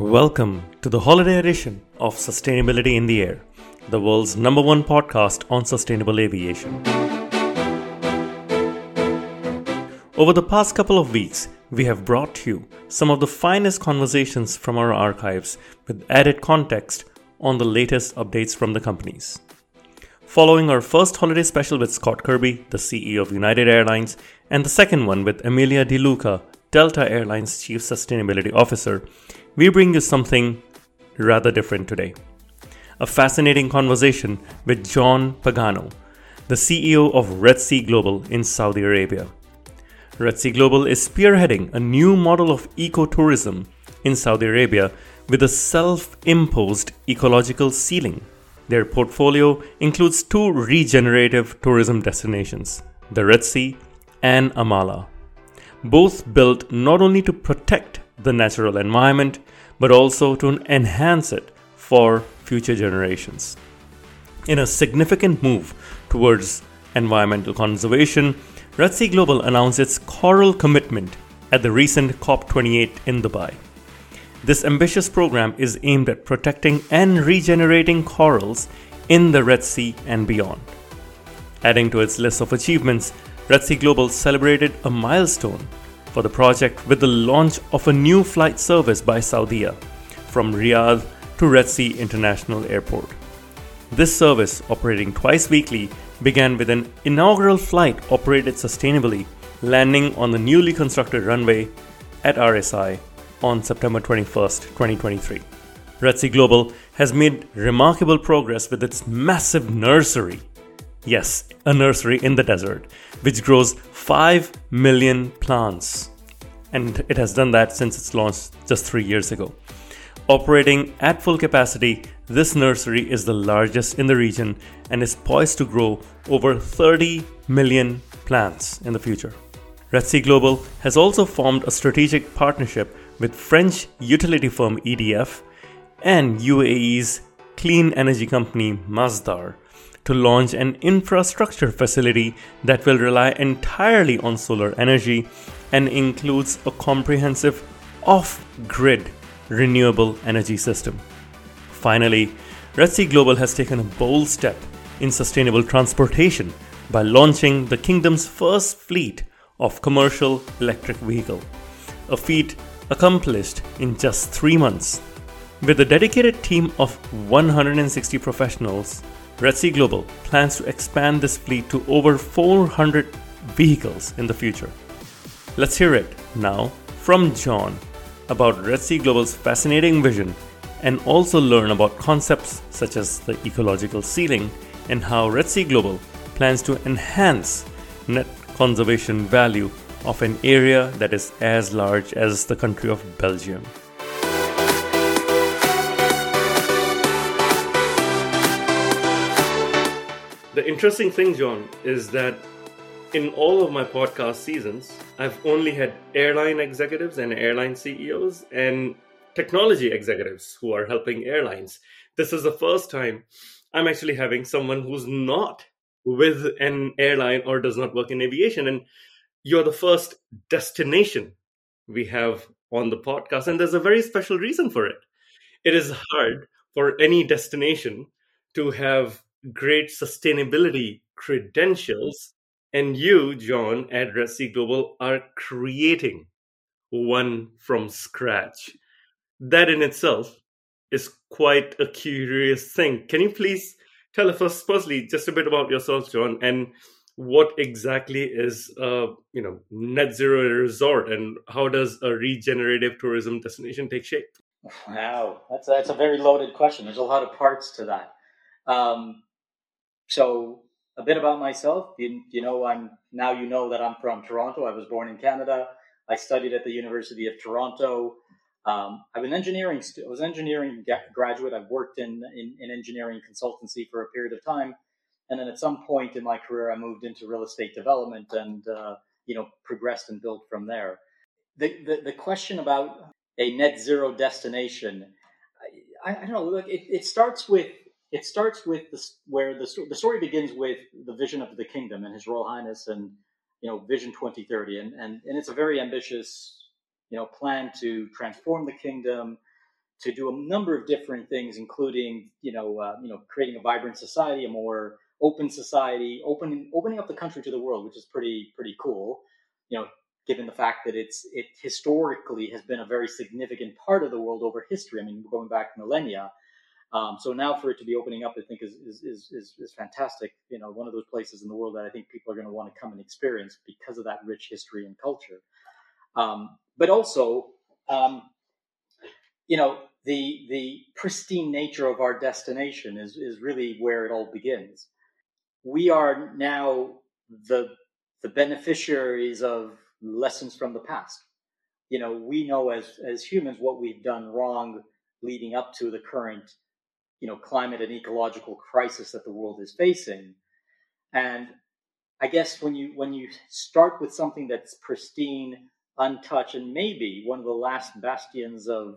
Welcome to the holiday edition of Sustainability in the Air, the world's #1 podcast on sustainable aviation. Over the past couple of weeks, we have brought to you some of the finest conversations from our archives with added context on the latest updates from the companies. Following our first holiday special with Scott Kirby, the CEO of United Airlines, and the second one with Emilia De Luca, Delta Airlines Chief Sustainability Officer, we bring you something rather different today. A fascinating conversation with John Pagano, the CEO of Red Sea Global in Saudi Arabia. Red Sea Global is spearheading a new model of ecotourism in Saudi Arabia with a self-imposed ecological ceiling. Their portfolio includes 2 regenerative tourism destinations, the Red Sea and Amala, both built not only to protect the natural environment, but also to enhance it for future generations. In a significant move towards environmental conservation, Red Sea Global announced its coral commitment at the recent COP28 in Dubai. This ambitious program is aimed at protecting and regenerating corals in the Red Sea and beyond. Adding to its list of achievements, Red Sea Global celebrated a milestone for the project with the launch of a new flight service by Saudia from Riyadh to Red Sea International Airport. This service, operating twice weekly, began with an inaugural flight operated sustainably, landing on the newly constructed runway at RSI on September 21st, 2023. Red Sea Global has made remarkable progress with its massive nursery. Yes, a nursery in the desert, which grows 5 million plants. And it has done that since its launch just 3 years ago. Operating at full capacity, this nursery is the largest in the region and is poised to grow over 30 million plants in the future. Red Sea Global has also formed a strategic partnership with French utility firm EDF and UAE's clean energy company Masdar to launch an infrastructure facility that will rely entirely on solar energy and includes a comprehensive off-grid renewable energy system. Finally, Red Sea Global has taken a bold step in sustainable transportation by launching the kingdom's first fleet of commercial electric vehicle, a feat accomplished in just 3 months. With a dedicated team of 160 professionals, Red Sea Global plans to expand this fleet to over 400 vehicles in the future. Let's hear it now from John about Red Sea Global's fascinating vision and also learn about concepts such as the ecological ceiling and how Red Sea Global plans to enhance net conservation value of an area that is as large as the country of Belgium. The interesting thing, John, is that in all of my podcast seasons, I've only had airline executives and airline CEOs and technology executives who are helping airlines. This is the first time I'm actually having someone who's not with an airline or does not work in aviation. And you're the first destination we have on the podcast. And there's a very special reason for it. It is hard for any destination to have great sustainability credentials. And you, John, at Red Sea Global, are creating one from scratch. That in itself is quite a curious thing. Can you please tell us firstly just a bit about yourself, John, and what exactly is net zero resort, and how does a regenerative tourism destination take shape? Wow, that's a very loaded question. There's a lot of parts to that. So a bit about myself. You know that I'm from Toronto. I was born in Canada. I studied at the University of Toronto. I was an engineering graduate. I've worked in engineering consultancy for a period of time, and then at some point in my career, I moved into real estate development and progressed and built from there. The question about a net zero destination, I don't know. Look, it starts with where the story begins with the vision of the kingdom and His Royal Highness and Vision 2030, and it's a very ambitious plan to transform the kingdom, to do a number of different things, including creating a vibrant society, a more open society, opening up the country to the world, which is pretty cool. Given the fact that it historically has been a very significant part of the world over history. I mean, going back millennia. So now for it to be opening up, I think is fantastic. One of those places in the world that I think people are going to want to come and experience because of that rich history and culture. But also, the pristine nature of our destination is really where it all begins. We are now the beneficiaries of lessons from the past. We know as humans what we've done wrong leading up to the current, climate and ecological crisis that the world is facing. And I guess when you start with something that's pristine, untouched, and maybe one of the last bastions of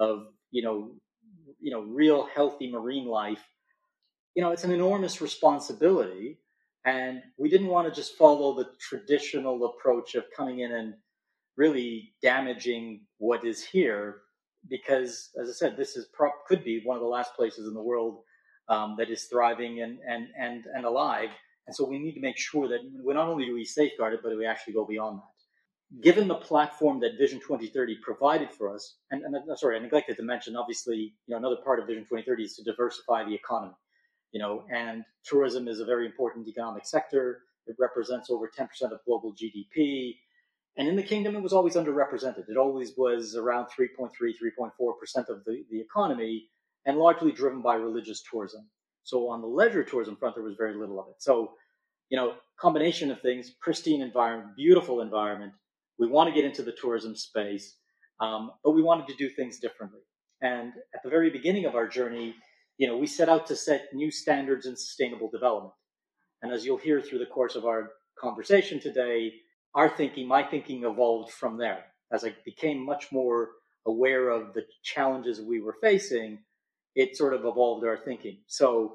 real healthy marine life, it's an enormous responsibility. And we didn't want to just follow the traditional approach of coming in and really damaging what is here, because, as I said, this could be one of the last places in the world that is thriving and alive. And so we need to make sure that not only do we safeguard it, but we actually go beyond that. Given the platform that Vision 2030 provided for us, and I neglected to mention, obviously, another part of Vision 2030 is to diversify the economy. And tourism is a very important economic sector. It represents over 10% of global GDP. And in the kingdom, it was always underrepresented. It always was around 3.3, 3.4% of the economy, and largely driven by religious tourism. So on the leisure tourism front, there was very little of it. So, combination of things, pristine environment, beautiful environment. We want to get into the tourism space, but we wanted to do things differently. And at the very beginning of our journey, we set out to set new standards in sustainable development. And as you'll hear through the course of our conversation today, my thinking evolved from there. As I became much more aware of the challenges we were facing, it sort of evolved our thinking. So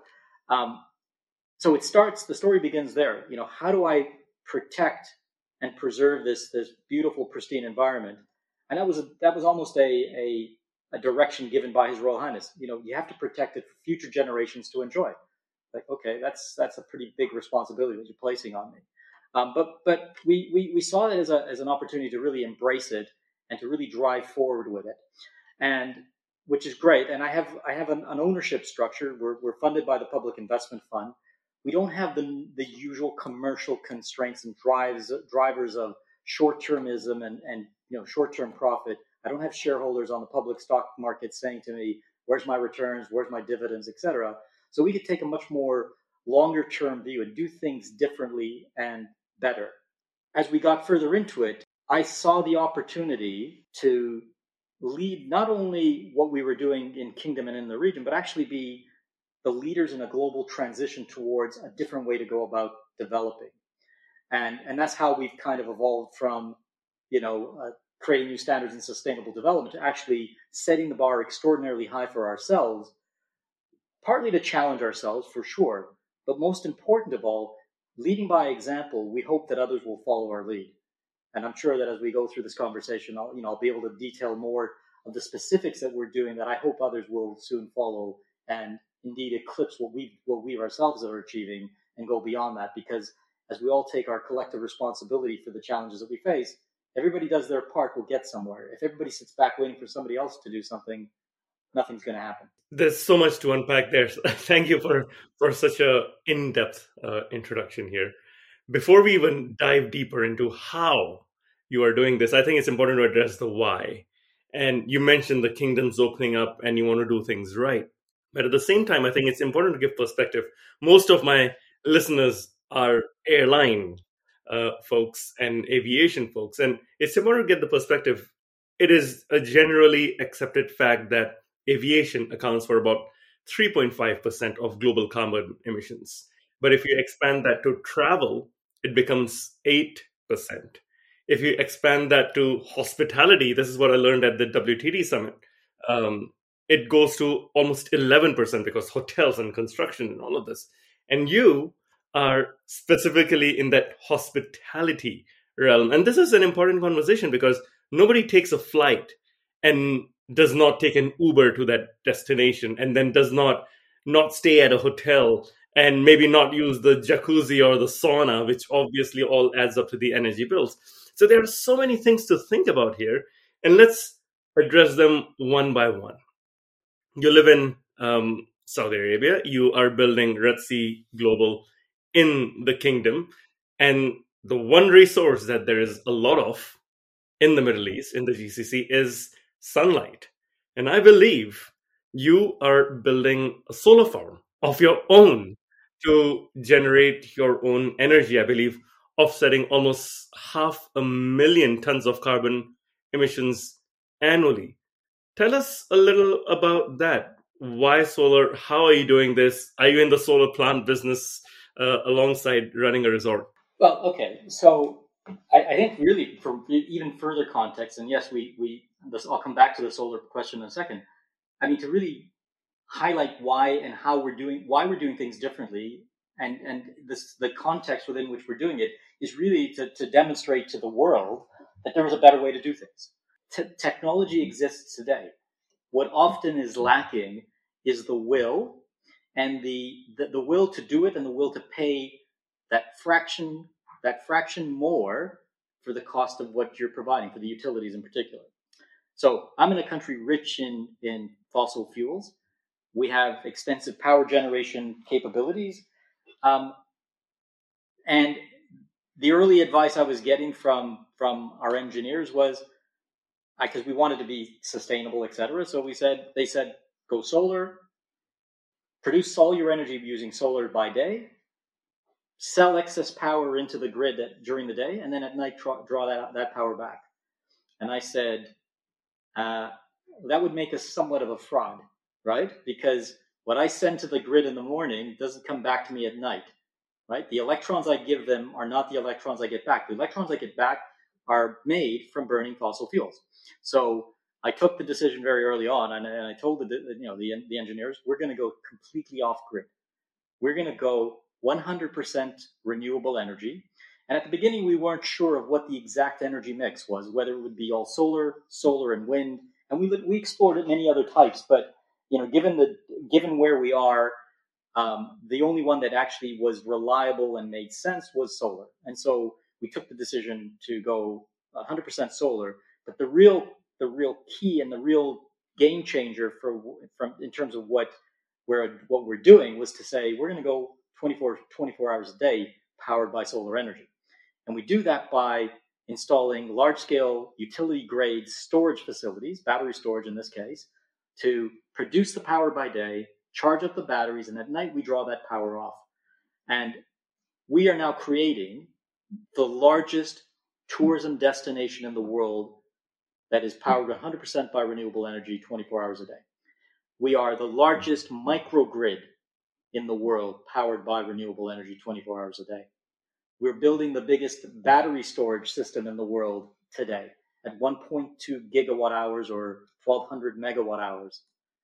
the story begins there. How do I protect and preserve this beautiful, pristine environment? And that was almost a direction given by His Royal Highness. You have to protect it for future generations to enjoy. Like, okay, that's a pretty big responsibility that you're placing on me. But we saw it as an opportunity to really embrace it and to really drive forward with it, and which is great. And I have an ownership structure. We're funded by the Public Investment Fund. We don't have the usual commercial constraints and drivers of short-termism and short-term profit. I don't have shareholders on the public stock market saying to me, "Where's my returns? Where's my dividends?" etc. So we could take a much more longer-term view and do things differently and better. As we got further into it, I saw the opportunity to lead not only what we were doing in Kingdom and in the region, but actually be the leaders in a global transition towards a different way to go about developing. And that's how we've kind of evolved from, creating new standards in sustainable development to actually setting the bar extraordinarily high for ourselves, partly to challenge ourselves for sure, but most important of all, leading by example. We hope that others will follow our lead. And I'm sure that as we go through this conversation, I'll be able to detail more of the specifics that we're doing that I hope others will soon follow and indeed eclipse what we ourselves are achieving and go beyond that. Because as we all take our collective responsibility for the challenges that we face, everybody does their part, we'll get somewhere. If everybody sits back waiting for somebody else to do something, nothing's going to happen. There's so much to unpack there. Thank you for such a in-depth introduction here. Before we even dive deeper into how you are doing this, I think it's important to address the why. And you mentioned the kingdom's opening up and you want to do things right. But at the same time, I think it's important to give perspective. Most of my listeners are airline folks and aviation folks. And it's important to get the perspective. It is a generally accepted fact that aviation accounts for about 3.5% of global carbon emissions. But if you expand that to travel, it becomes 8%. If you expand that to hospitality, this is what I learned at the WTD Summit, it goes to almost 11% because hotels and construction and all of this. And you are specifically in that hospitality realm. And this is an important conversation because nobody takes a flight and does not take an Uber to that destination, and then does not stay at a hotel, and maybe not use the jacuzzi or the sauna, which obviously all adds up to the energy bills. So there are so many things to think about here, and let's address them one by one. You live in Saudi Arabia. You are building Red Sea Global in the kingdom, and the one resource that there is a lot of in the Middle East, in the GCC, is sunlight. And I believe you are building a solar farm of your own to generate your own energy. I believe offsetting almost 500,000 tons of carbon emissions annually. Tell us a little about that. Why solar? How are you doing this? Are you in the solar plant business alongside running a resort? Well, okay. So I think really for even further context, and yes, I'll come back to the solar question in a second. I mean, to really highlight why and how why we're doing things differently, and the context within which we're doing it is really to demonstrate to the world that there is a better way to do things. Technology exists today. What often is lacking is the will, and the will to do it, and the will to pay that fraction more for the cost of what you're providing for the utilities in particular. So I'm in a country rich in fossil fuels. We have extensive power generation capabilities, and the early advice I was getting from our engineers was, because we wanted to be sustainable, etc. So they said, go solar, produce all your energy using solar by day, sell excess power into the grid during the day, and then at night draw that power back. And I said, that would make us somewhat of a fraud, right? Because what I send to the grid in the morning doesn't come back to me at night, right? The electrons I give them are not the electrons I get back. The electrons I get back are made from burning fossil fuels. So I took the decision very early on, and I told the engineers, we're going to go completely off grid. We're going to go 100% renewable energy. And at the beginning, we weren't sure of what the exact energy mix was, whether it would be all solar and wind, and we explored many other types. But given where we are, the only one that actually was reliable and made sense was solar. And so we took the decision to go 100% solar. But the real key and the real game changer in terms of what we're doing was to say we're going to go 24 hours a day powered by solar energy. And we do that by installing large-scale utility-grade storage facilities, battery storage in this case, to produce the power by day, charge up the batteries, and at night we draw that power off. And we are now creating the largest tourism destination in the world that is powered 100% by renewable energy 24 hours a day. We are the largest microgrid in the world powered by renewable energy 24 hours a day. We're building the biggest battery storage system in the world today at 1.2 gigawatt hours or 1,200 megawatt hours.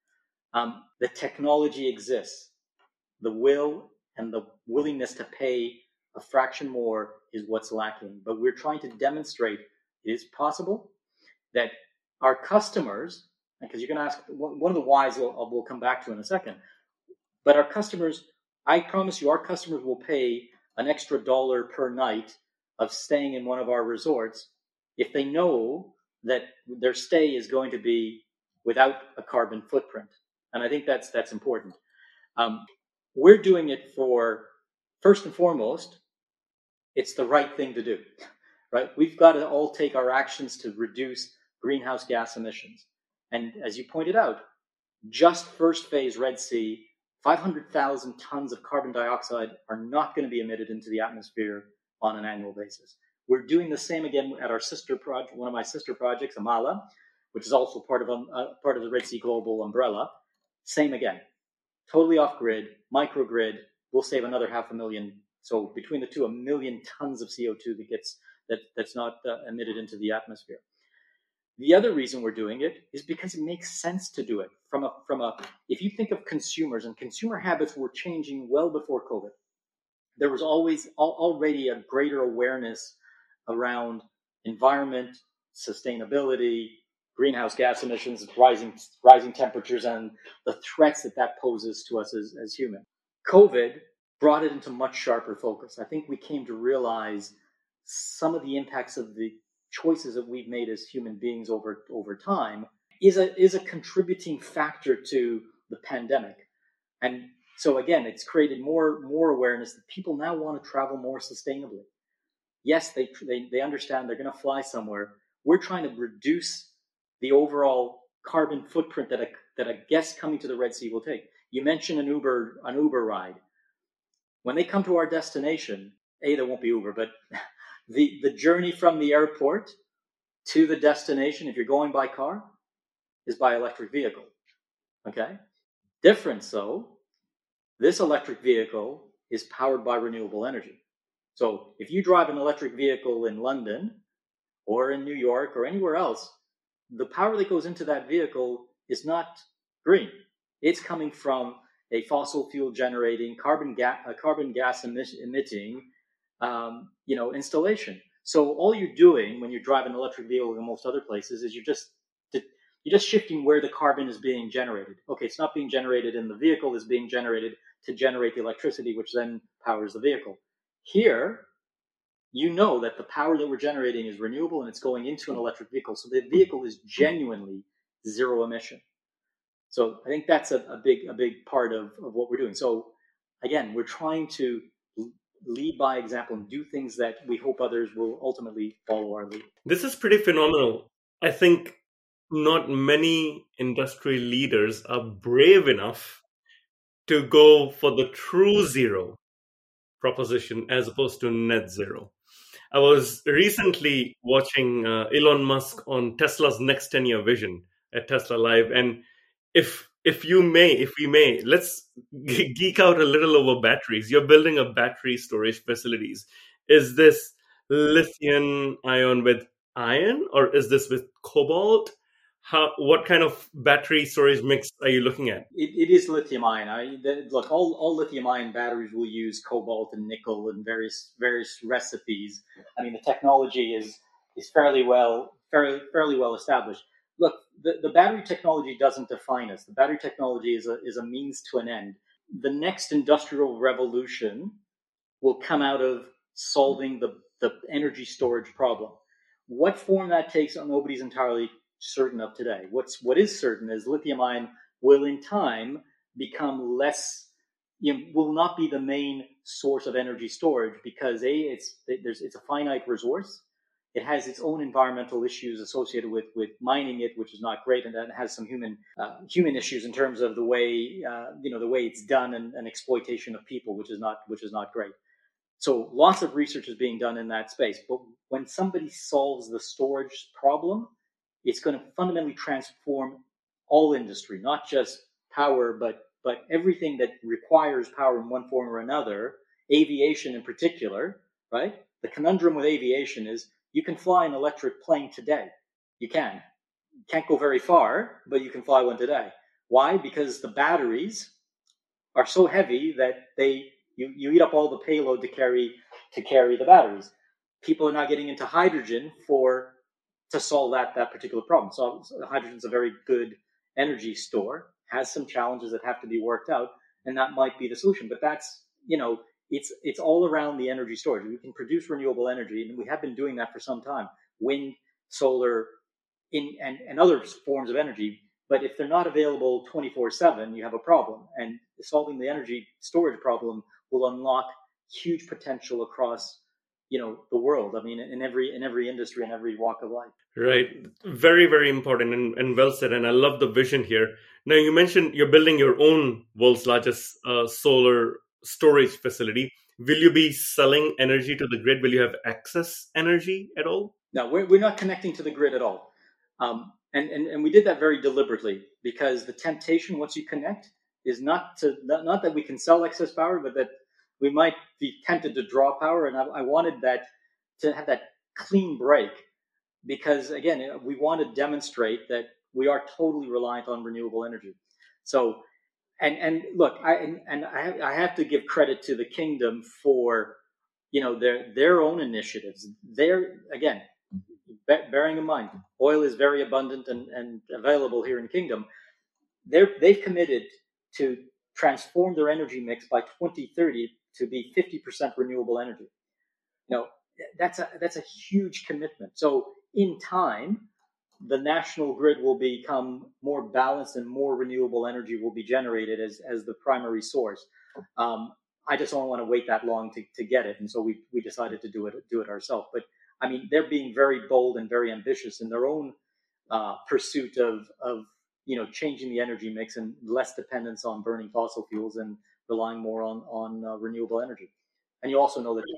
The technology exists. The will and the willingness to pay a fraction more is what's lacking. But we're trying to demonstrate it is possible that our customers, because you're going to ask, one of the whys we'll come back to in a second, but our customers, I promise you, our customers will pay an extra $1 per night of staying in one of our resorts if they know that their stay is going to be without a carbon footprint. And I think that's important. We're doing it for, first and foremost, it's the right thing to do, right? We've got to all take our actions to reduce greenhouse gas emissions. And as you pointed out, just first phase Red Sea, 500,000 tons of carbon dioxide are not going to be emitted into the atmosphere on an annual basis. We're doing the same again at our sister project, one of my sister projects, Amala, which is also part of the Red Sea Global umbrella. Same again, totally off grid, microgrid. We'll save another 500,000. So between the two, 1 million tons of CO2 that's not emitted into the atmosphere. The other reason we're doing it is because it makes sense to do it. If you think of consumers, and consumer habits were changing well before COVID, there was already a greater awareness around environment, sustainability, greenhouse gas emissions, rising temperatures, and the threats that poses to us as humans. COVID brought it into much sharper focus. I think we came to realize some of the impacts of the choices that we've made as human beings over time is a contributing factor to the pandemic. And so again, it's created more awareness that people now want to travel more sustainably. Yes, they understand they're going to fly somewhere. We're trying to reduce the overall carbon footprint that a guest coming to the Red Sea will take. You mentioned an Uber ride. When they come to our destination, there won't be Uber, but the journey from the airport to the destination, if you're going by car, is by electric vehicle. Okay? Difference though, this electric vehicle is powered by renewable energy. So if you drive an electric vehicle in London or in New York or anywhere else, the power that goes into that vehicle is not green. It's coming from a fossil fuel generating, carbon gas emitting, installation. So all you're doing when you drive an electric vehicle in most other places is you're just shifting where the carbon is being generated. Okay, it's not being generated in the vehicle; it's being generated to generate the electricity, which then powers the vehicle. Here, you know that the power that we're generating is renewable and it's going into an electric vehicle. So the vehicle is genuinely zero emission. So I think that's a big part of what we're doing. So again, we're trying to lead by example and do things that we hope others will ultimately follow our lead. This is pretty phenomenal. I think not many industry leaders are brave enough to go for the true zero proposition as opposed to net zero. I was recently watching Elon Musk on Tesla's next 10-year vision at Tesla Live, and if we may, let's geek out a little over batteries. You're building a battery storage facilities. Is this lithium ion with iron, or is this with cobalt? What kind of battery storage mix are you looking at? It is lithium ion. Look, all lithium ion batteries will use cobalt and nickel and various recipes. I mean, the technology is fairly well established. Look, the battery technology doesn't define us. The battery technology is a means to an end. The next industrial revolution will come out of solving the energy storage problem. What form that takes, nobody's entirely certain of today. What is certain is lithium ion will in time become less, will not be the main source of energy storage because it's a finite resource. It has its own environmental issues associated with mining it, which is not great, and it has some human issues in terms of the way it's done and exploitation of people, which is not great. So lots of research is being done in that space. But when somebody solves the storage problem, it's going to fundamentally transform all industry, not just power, but everything that requires power in one form or another, aviation in particular, right? The conundrum with aviation is you can fly an electric plane today. You can't go very far, but you can fly one today. Why? Because the batteries are so heavy that you eat up all the payload to carry the batteries. People are not getting into hydrogen to solve that particular problem. So hydrogen is a very good energy store, has some challenges that have to be worked out, and that might be the solution. But that's, it's all around the energy storage. We can produce renewable energy, and we have been doing that for some time. Wind, solar, and other forms of energy. But if they're not available 24/7, you have a problem. And solving the energy storage problem will unlock huge potential across the world. I mean, in every industry, in every walk of life. Right. Very, very important and well said. And I love the vision here. Now, you mentioned you're building your own world's largest solar storage facility. Will you be selling energy to the grid? Will you have excess energy at all? No, we're not connecting to the grid at all. And we did that very deliberately because the temptation once you connect is not that we can sell excess power, but that we might be tempted to draw power. And I wanted that to have that clean break because, again, we want to demonstrate that we are totally reliant on renewable energy. So, and look, I have to give credit to the kingdom for, their own initiatives. They're, again, bearing in mind, oil is very abundant and available here in the kingdom. They've committed to transform their energy mix by 2030 to be 50% renewable energy. That's a huge commitment. So in time, the national grid will become more balanced and more renewable energy will be generated as the primary source. I just don't want to wait that long to get it, and so we decided to do it ourselves. But I mean, they're being very bold and very ambitious in their own pursuit of changing the energy mix and less dependence on burning fossil fuels and relying more on renewable energy. And you also know that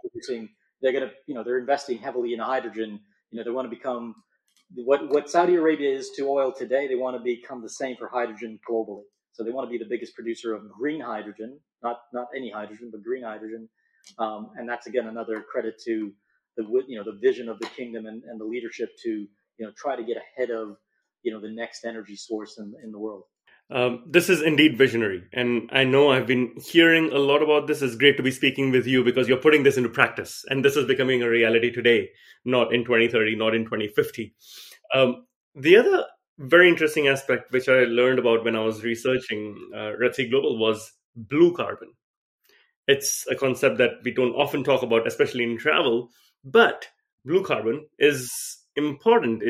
they're investing heavily in hydrogen. They want to become what Saudi Arabia is to oil today. They want to become the same for hydrogen globally. So they want to be the biggest producer of green hydrogen, not any hydrogen, but green hydrogen. And that's again another credit to the vision of the kingdom and the leadership to try to get ahead of the next energy source in the world. This is indeed visionary. And I know I've been hearing a lot about this. It's great to be speaking with you because you're putting this into practice. And this is becoming a reality today, not in 2030, not in 2050. The other very interesting aspect, which I learned about when I was researching Red Sea Global, was blue carbon. It's a concept that we don't often talk about, especially in travel, but blue carbon is important.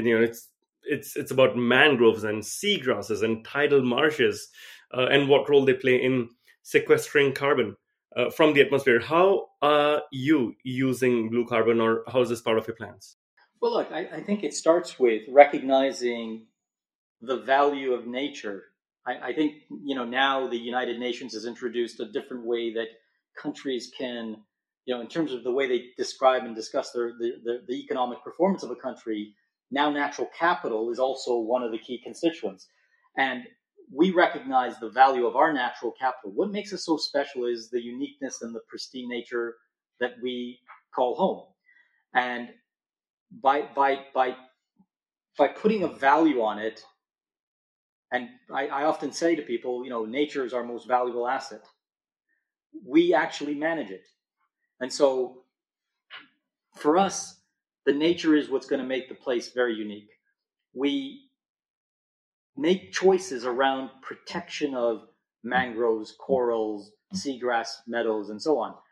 It's about mangroves and seagrasses and tidal marshes and what role they play in sequestering carbon from the atmosphere. How are you using blue carbon, or how is this part of your plans? Well, look, I think it starts with recognizing the value of nature. I think now the United Nations has introduced a different way that countries can, in terms of the way they describe and discuss the economic performance of a country. Now natural capital is also one of the key constituents. And we recognize the value of our natural capital. What makes us so special is the uniqueness and the pristine nature that we call home. And by putting a value on it, and I often say to people, nature is our most valuable asset. We actually manage it. And so for us, the nature is what's going to make the place very unique. We make choices around protection of mangroves, corals, seagrass meadows, and so on.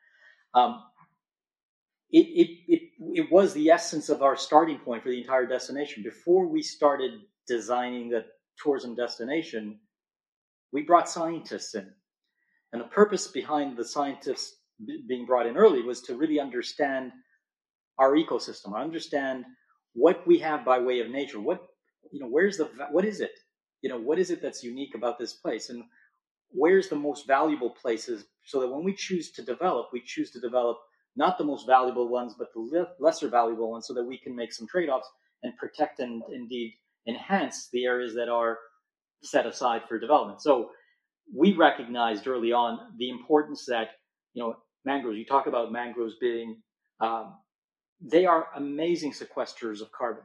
It was the essence of our starting point for the entire destination. Before we started designing the tourism destination, we brought scientists in. And the purpose behind the scientists being brought in early was to really understand our ecosystem, understand what we have by way of nature. What is it? What is it that's unique about this place? And where's the most valuable places, so that when we choose to develop not the most valuable ones, but the lesser valuable ones, so that we can make some trade-offs and protect and indeed enhance the areas that are set aside for development. So we recognized early on the importance that, mangroves, you talk about mangroves being, they are amazing sequesters of carbon.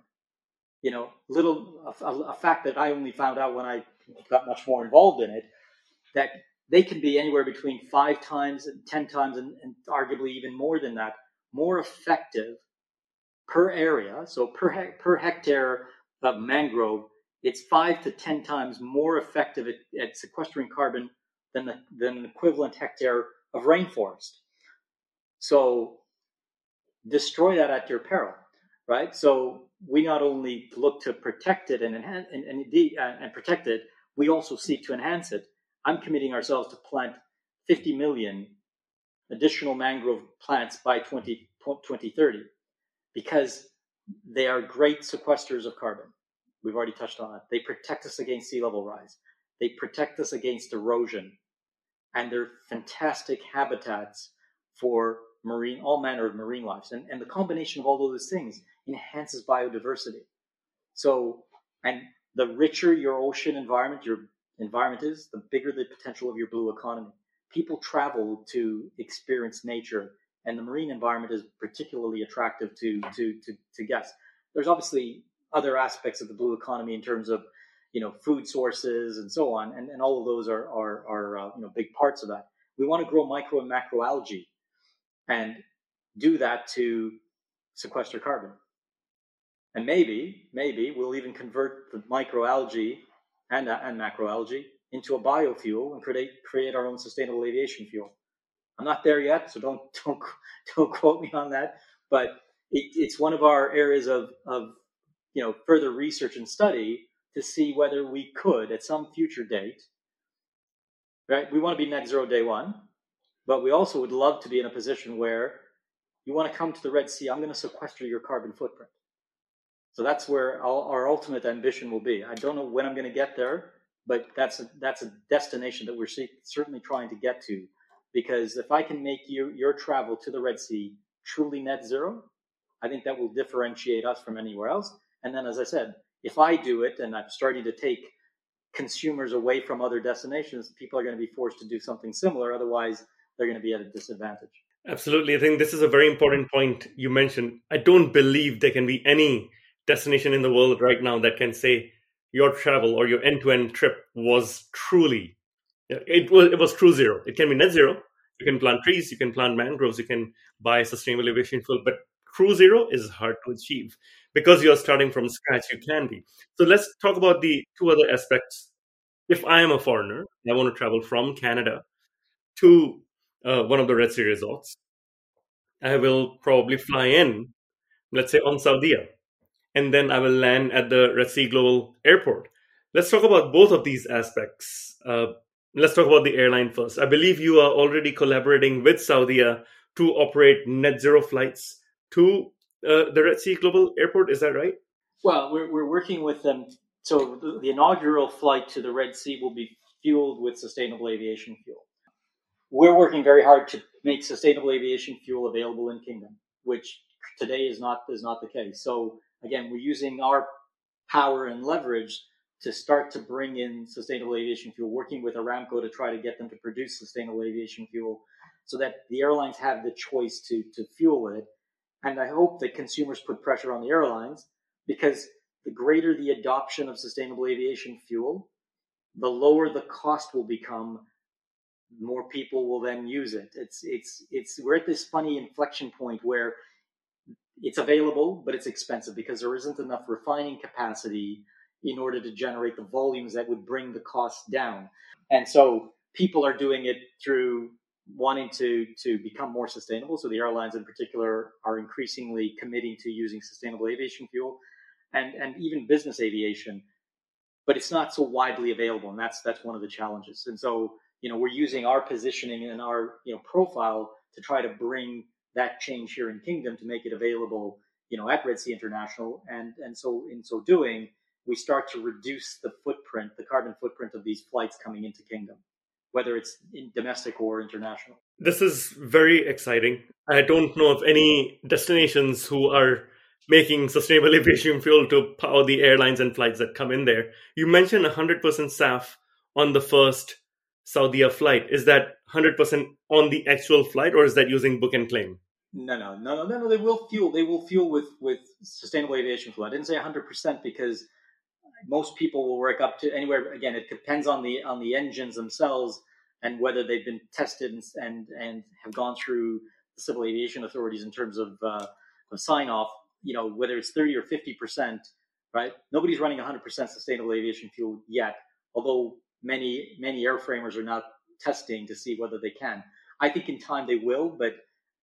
A fact that I only found out when I got much more involved in it, that they can be anywhere between 5 times and 10 times and arguably even more than that, more effective per area. So per hectare of mangrove, it's 5 to 10 times more effective at sequestering carbon than an equivalent hectare of rainforest. So destroy that at your peril, right? So we not only look to protect it and protect it, we also seek to enhance it. I'm committing ourselves to plant 50 million additional mangrove plants by 2030 because they are great sequesters of carbon. We've already touched on it. They protect us against sea level rise. They protect us against erosion. And they're fantastic habitats for all manner of marine life. And the combination of all those things enhances biodiversity. So, and the richer your ocean environment, is, the bigger the potential of your blue economy. People travel to experience nature, and the marine environment is particularly attractive to guests. There's obviously other aspects of the blue economy in terms of, food sources and so on, and all of those are big parts of that. We want to grow micro and macroalgae, and do that to sequester carbon. And maybe we'll even convert the microalgae and macroalgae into a biofuel and create our own sustainable aviation fuel. I'm not there yet, so don't quote me on that. But it's one of our areas of further research and study to see whether we could, at some future date, right? We want to be net zero day one, but we also would love to be in a position where you want to come to the Red Sea, I'm going to sequester your carbon footprint. So that's where our ultimate ambition will be. I don't know when I'm going to get there, but that's a destination that we're certainly trying to get to. Because if I can make your travel to the Red Sea truly net zero, I think that will differentiate us from anywhere else. And then, as I said, if I do it and I'm starting to take consumers away from other destinations, people are going to be forced to do something similar. Otherwise, they're going to be at a disadvantage. Absolutely. I think this is a very important point you mentioned. I don't believe there can be any destination in the world right now that can say your travel or your end-to-end trip was truly, it was true zero. It can be net zero. You can plant trees, you can plant mangroves, you can buy sustainable aviation fuel, but true zero is hard to achieve. Because you're starting from scratch, you can be. So let's talk about the two other aspects. If I am a foreigner, I want to travel from Canada to one of the Red Sea resorts, I will probably fly in, let's say on Saudia, and then I will land at the Red Sea Global Airport. Let's talk about both of these aspects. Let's talk about the airline first. I believe you are already collaborating with Saudia to operate net zero flights to the Red Sea Global Airport. Is that right? Well, we're working with them. So the inaugural flight to the Red Sea will be fueled with sustainable aviation fuel. We're working very hard to make sustainable aviation fuel available in Kingdom, which today is not the case. So again, we're using our power and leverage to start to bring in sustainable aviation fuel, working with Aramco to try to get them to produce sustainable aviation fuel so that the airlines have the choice to fuel it. And I hope that consumers put pressure on the airlines, because the greater the adoption of sustainable aviation fuel, the lower the cost will become, more people will then use it. It's we're at this funny inflection point where it's available, but it's expensive because there isn't enough refining capacity in order to generate the volumes that would bring the cost down. And so people are doing it through wanting to become more sustainable. So the airlines in particular are increasingly committing to using sustainable aviation fuel, and even business aviation, but it's not so widely available. And that's one of the challenges. And so, we're using our positioning and our, profile to try to bring that change here in Kingdom to make it available, at Red Sea International. And so in so doing, we start to reduce the carbon footprint of these flights coming into Kingdom, whether it's domestic or international. This is very exciting. I don't know of any destinations who are making sustainable aviation fuel to power the airlines and flights that come in there. You mentioned 100% SAF on the first Saudia flight. Is that 100% on the actual flight, or is that using book and claim? No. They will fuel with sustainable aviation fuel. I didn't say 100% because most people will work up to anywhere. Again, it depends on the engines themselves and whether they've been tested and have gone through the civil aviation authorities in terms of sign off. Whether it's 30 or 50%, right? Nobody's running 100% sustainable aviation fuel yet, although many airframers are now testing to see whether they can. I think in time they will, but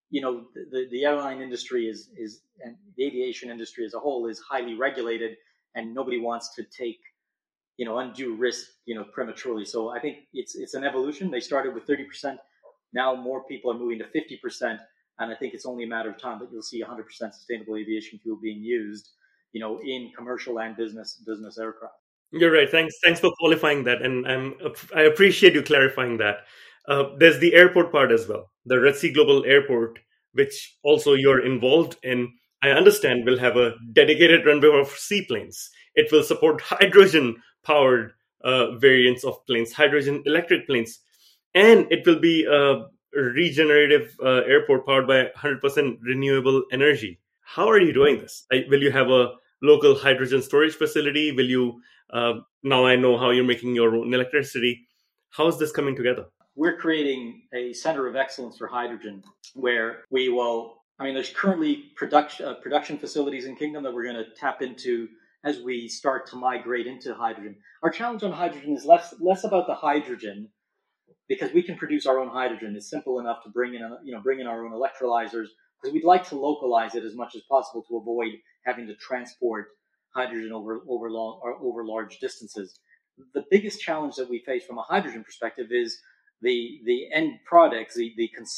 the airline industry is and the aviation industry as a whole is highly regulated, and nobody wants to take undue risk prematurely. So I think it's an evolution. They started with 30%. Now more people are moving to 50%, and I think it's only a matter of time that you'll see 100% sustainable aviation fuel being used, in commercial and business aircraft. You're right. Thanks for qualifying that, and I appreciate you clarifying that. There's the airport part as well, the Red Sea Global Airport, which also you're involved in. I understand will have a dedicated runway of seaplanes. It will support hydrogen-powered variants of planes, hydrogen electric planes, and it will be a regenerative airport powered by 100% renewable energy. How are you doing this? Will you have a local hydrogen storage facility? Will you, now I know how you're making your own electricity. How is this coming together? We're creating a center of excellence for hydrogen where we will I mean, there's currently production facilities in Kingdom that we're going to tap into as we start to migrate into hydrogen. Our challenge on hydrogen is less about the hydrogen, because we can produce our own hydrogen. It's simple enough to bring in our own electrolyzers, because we'd like to localize it as much as possible to avoid having to transport hydrogen over large distances. The biggest challenge that we face from a hydrogen perspective is the end products, the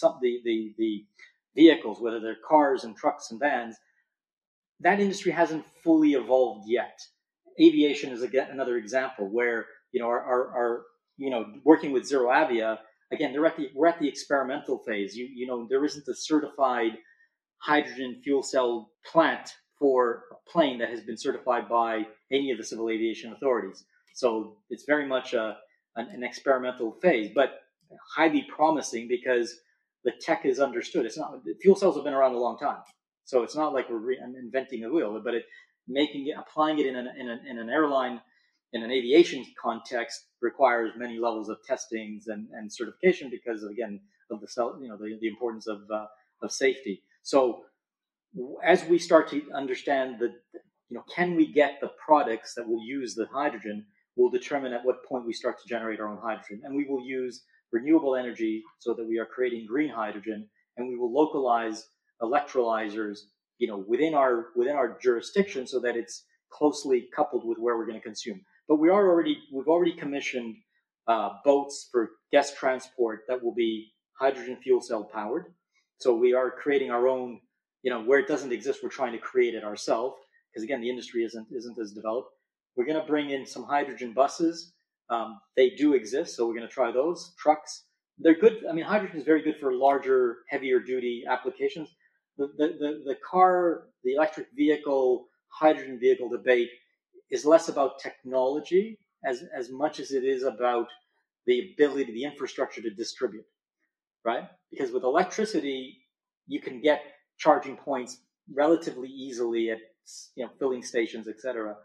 vehicles, whether they're cars and trucks and vans. That industry hasn't fully evolved yet. Aviation is again another example where our working with ZeroAvia, again, we're at the experimental phase. There isn't a certified hydrogen fuel cell plant for a plane that has been certified by any of the civil aviation authorities. So it's very much an experimental phase, but highly promising because the tech is understood. Fuel cells have been around a long time, so it's not like we're inventing the wheel, but applying it in an airline, in an aviation context, requires many levels of testings and certification because, again, of the importance of safety. So as we start to understand can we get the products that will use the hydrogen, will determine at what point we start to generate our own hydrogen. And we will use renewable energy so that we are creating green hydrogen, and we will localize electrolyzers within our jurisdiction so that it's closely coupled with where we're going to consume. But we've already commissioned boats for guest transport that will be hydrogen fuel cell powered. So we are creating our own, where it doesn't exist, we're trying to create it ourselves, because again, the industry isn't as developed. We're going to bring in some hydrogen buses. They do exist, so we're going to try those. Trucks, they're good. I mean, hydrogen is very good for larger, heavier duty applications. The electric vehicle, hydrogen vehicle debate is less about technology as much as it is about the ability, the infrastructure to distribute, right? Because with electricity, you can get charging points relatively easily at filling stations, etc.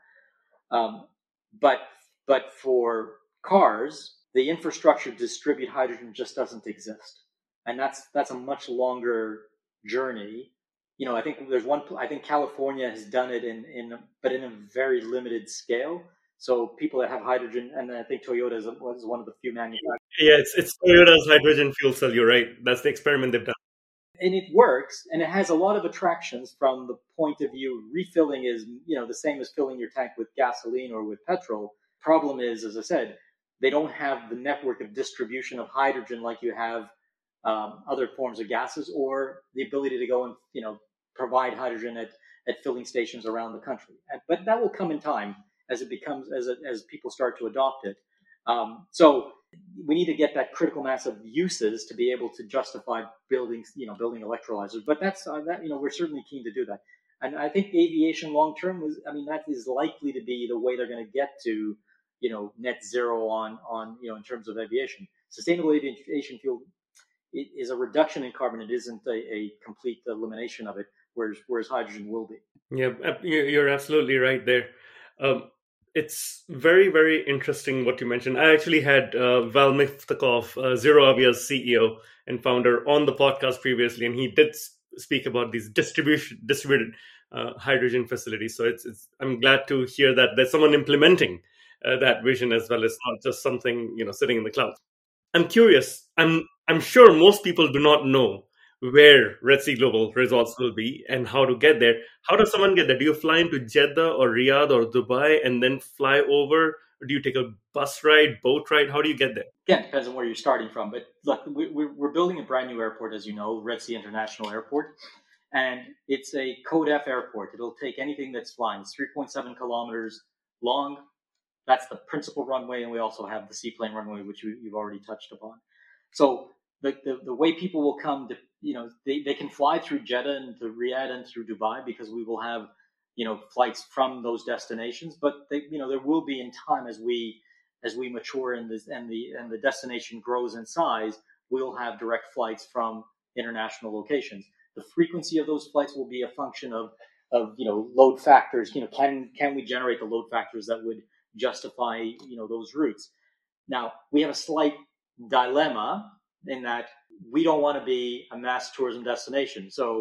But for cars, the infrastructure to distribute hydrogen just doesn't exist, and that's a much longer journey. I think California has done it but in a very limited scale. So people that have hydrogen, and I think Toyota was one of the few manufacturers. Yeah, it's Toyota's hydrogen fuel cell. You're right. That's the experiment they've done. And it works, and it has a lot of attractions from the point of view. Refilling is, the same as filling your tank with gasoline or with petrol. Problem is, as I said, they don't have the network of distribution of hydrogen like you have other forms of gases, or the ability to go and provide hydrogen at filling stations around the country. But that will come in time as people start to adopt it. So we need to get that critical mass of uses to be able to justify building electrolyzers. But we're certainly keen to do that. And I think aviation long term that is likely to be the way they're going to get to net zero on in terms of aviation. Sustainable aviation fuel is a reduction in carbon. It isn't a complete elimination of it, whereas hydrogen will be. Yeah, you're absolutely right there. It's very, very interesting what you mentioned. I actually had Val Miftakov, ZeroAvia's CEO and founder, on the podcast previously, and he did speak about these distributed hydrogen facilities. So I'm glad to hear that there's someone implementing that vision as well. It's not just something sitting in the clouds. I'm curious. I'm sure most people do not know where Red Sea Global Resorts will be and how to get there. How does someone get there? Do you fly into Jeddah or Riyadh or Dubai and then fly over? Or do you take a bus ride, boat ride? How do you get there? Again, it depends on where you're starting from. But look, we're building a brand new airport, as you know, Red Sea International Airport. And it's a Code F airport. It'll take anything that's flying. It's 3.7 kilometers long. That's the principal runway. And we also have the seaplane runway, which you've already touched upon. So the way people will come to, they can fly through Jeddah and to Riyadh and through Dubai, because we will have, flights from those destinations. But there will be, in time, as we mature and the destination grows in size, we'll have direct flights from international locations. The frequency of those flights will be a function of load factors. Can we generate the load factors that would justify those routes? Now, we have a slight dilemma in that we don't want to be a mass tourism destination. So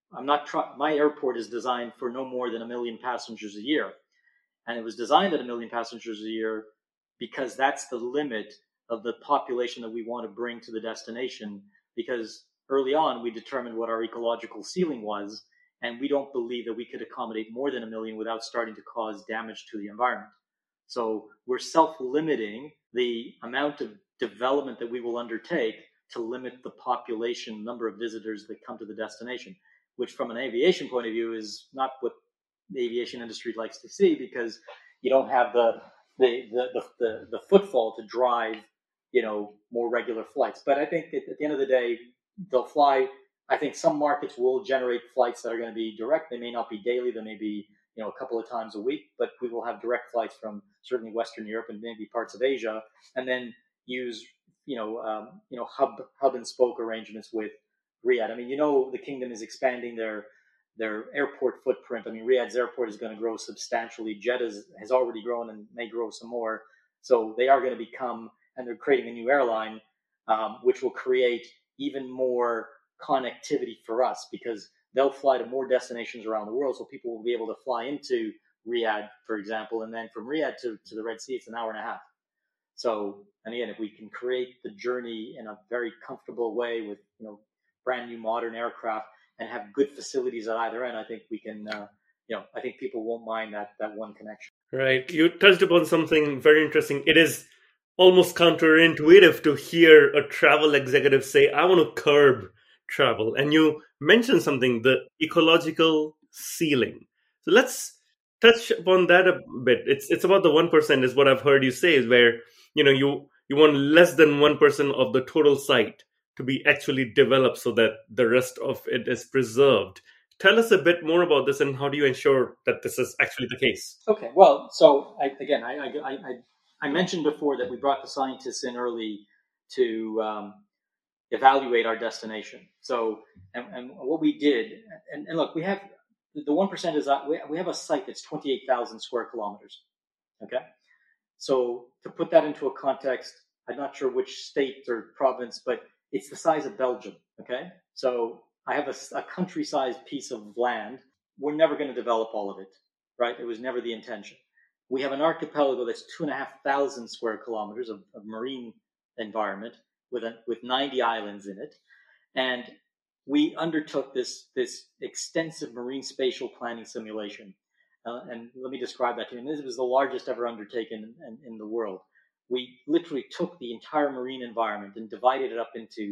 my airport is designed for no more than 1 million passengers a year. And it was designed at 1 million passengers a year because that's the limit of the population that we want to bring to the destination. Because early on, we determined what our ecological ceiling was, and we don't believe that we could accommodate more than 1 million without starting to cause damage to the environment. So we're self-limiting the amount of development that we will undertake to limit the population number of visitors that come to the destination, which from an aviation point of view is not what the aviation industry likes to see, because you don't have the footfall to drive, more regular flights. But I think at the end of the day, they'll fly. I think some markets will generate flights that are going to be direct. They may not be daily. They may be, a couple of times a week, but we will have direct flights from certainly Western Europe and maybe parts of Asia, and then use, hub and spoke arrangements with Riyadh. I mean, the kingdom is expanding their airport footprint. I mean, Riyadh's airport is going to grow substantially. Jeddah has already grown and may grow some more. So they are going to become, and they're creating a new airline, which will create even more connectivity for us, because they'll fly to more destinations around the world. So people will be able to fly into Riyadh, for example, and then from Riyadh to the Red Sea, it's an hour and a half. So, and again, if we can create the journey in a very comfortable way with, brand new modern aircraft and have good facilities at either end, I think we can, I think people won't mind that one connection. Right. You touched upon something very interesting. It is almost counterintuitive to hear a travel executive say, I want to curb travel. And you mentioned something, the ecological ceiling. So let's touch upon that a bit. It's about the 1% is what I've heard you say, is where, you want less than 1% of the total site to be actually developed so that the rest of it is preserved. Tell us a bit more about this, and how do you ensure that this is actually the case? Okay, well, so I mentioned before that we brought the scientists in early to evaluate our destination. So, and what we did, and look, we have the 1% is we have a site that's 28,000 square kilometers. Okay, so to put that into a context, I'm not sure which state or province, but it's the size of Belgium. Okay, so I have a country-sized piece of land. We're never going to develop all of it, right? It was never the intention. We have an archipelago that's 2,500 square kilometers of marine environment with 90 islands in it. And we undertook this extensive marine spatial planning simulation. And let me describe that to you. And this was the largest ever undertaken in the world. We literally took the entire marine environment and divided it up into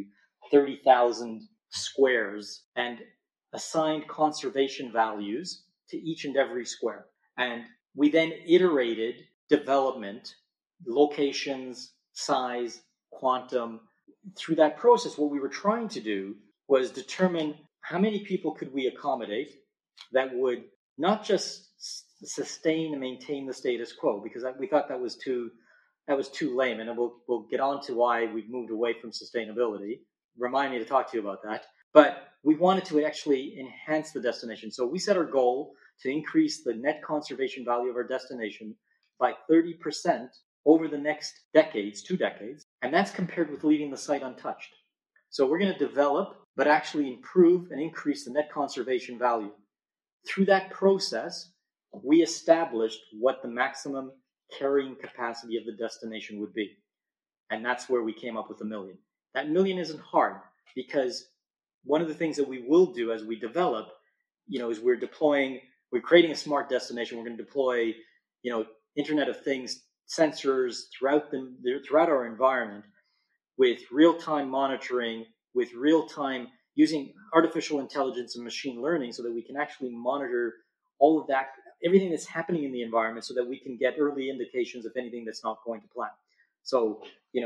30,000 squares and assigned conservation values to each and every square. And we then iterated development, locations, size, quantum. Through that process, what we were trying to do was determine how many people could we accommodate that would not just sustain and maintain the status quo, because we thought that was too lame, and we'll get on to why we've moved away from sustainability. Remind me to talk to you about that. But we wanted to actually enhance the destination. So we set our goal to increase the net conservation value of our destination by 30% over the next 2 decades. And that's compared with leaving the site untouched. So we're going to develop, but actually improve and increase the net conservation value. Through that process, we established what the maximum carrying capacity of the destination would be. And that's where we came up with 1 million. That 1 million isn't hard, because one of the things that we will do as we develop, is we're creating a smart destination. We're going to deploy, Internet of Things sensors throughout our environment, with real-time monitoring, with real-time using artificial intelligence and machine learning, so that we can actually monitor all of that, everything that's happening in the environment, so that we can get early indications of anything that's not going to plan. So,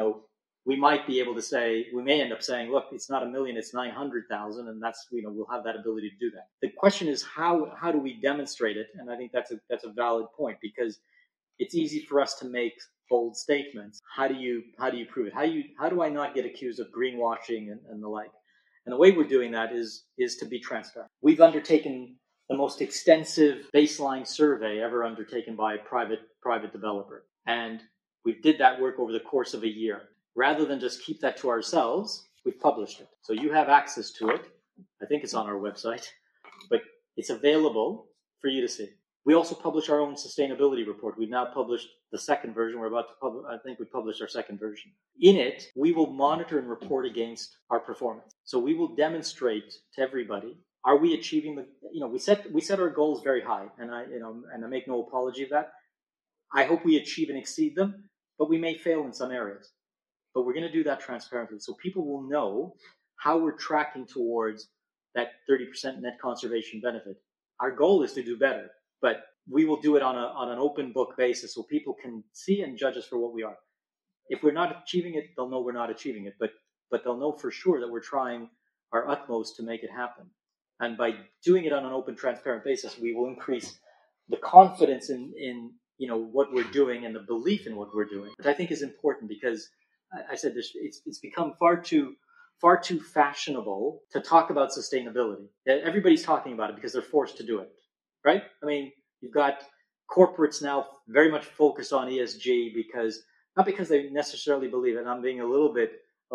we might be able to say, we may end up saying, look, it's not 1 million, it's 900,000, and that's, we'll have that ability to do that. The question is, how do we demonstrate it? And I think that's a valid point, because it's easy for us to make bold statements. How do you prove it? How do I not get accused of greenwashing and the like? And the way we're doing that is to be transparent. We've undertaken the most extensive baseline survey ever undertaken by a private developer. And we did that work over the course of a year. Rather than just keep that to ourselves, we've published it. So you have access to it. I think it's on our website. but it's available for you to see. We also publish our own sustainability report. We've now published the second version. We're about to publish, I think we published our second version. In it, we will monitor and report against our performance. So we will demonstrate to everybody, are we achieving the, we set our goals very high, and I make no apology of that. I hope we achieve and exceed them, but we may fail in some areas. But we're going to do that transparently, so people will know how we're tracking towards that 30% net conservation benefit. Our goal is to do better, but we will do it on an open book basis so people can see and judge us for what we are. If we're not achieving it, they'll know we're not achieving it, but they'll know for sure that we're trying our utmost to make it happen. And by doing it on an open, transparent basis, we will increase the confidence in what we're doing and the belief in what we're doing, which I think is important, because I said this, it's become far too fashionable to talk about sustainability. Everybody's talking about it because they're forced to do it, right? I mean, you've got corporates now very much focused on ESG not because they necessarily believe it. And I'm being a little bit